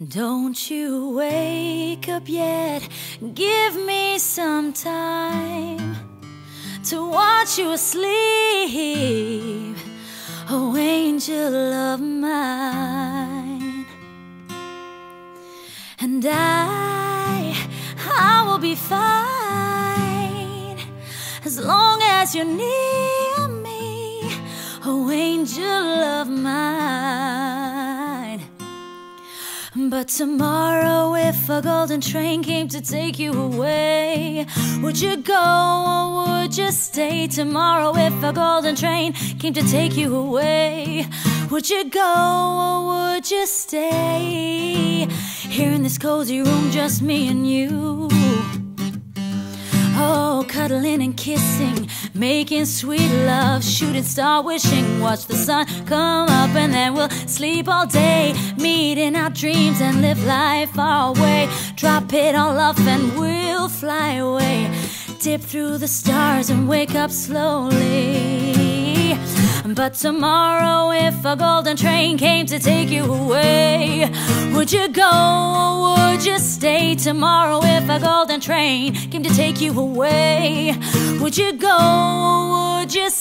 Don't you wake up yet, give me some time to watch you asleep, oh angel of mine. And I will be fine as long as you're near me, oh angel of mine. But tomorrow, if a golden train came to take you away, would you go or would you stay? Tomorrow, if a golden train came to take you away, would you go or would you stay? Here in this cozy room, just me and you. Oh, cuddling and kissing, making sweet love, shooting star wishing, watch the sun come up, and then we'll sleep all day, meet in our dreams and live life far away. Drop it all off and we'll fly away, dip through the stars and wake up slowly. But tomorrow, if a golden train came to take you away, would you go or would you stay? Tomorrow, if a golden train came to take you away, would you go or would you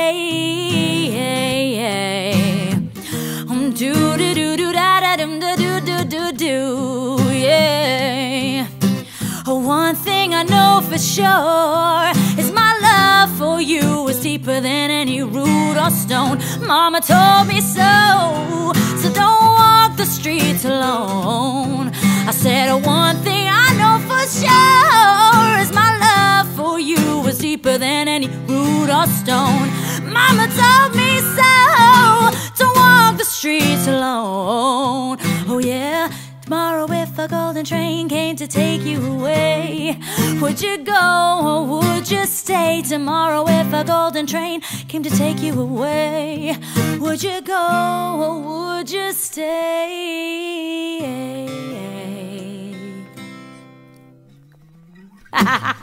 stay? Do do do do da da dum da do do do do, yeah. One thing I know for sure is my love for you is deeper than any root or stone. Mama told me so, so don't walk the streets alone. I said one thing I know for sure is my love for you is deeper than any root or stone. Mama told me so, don't walk the streets alone. Oh yeah. Tomorrow, if a golden train came to take you away, would you go or would you stay? Tomorrow, if a golden train came to take you away, would you go or would you stay?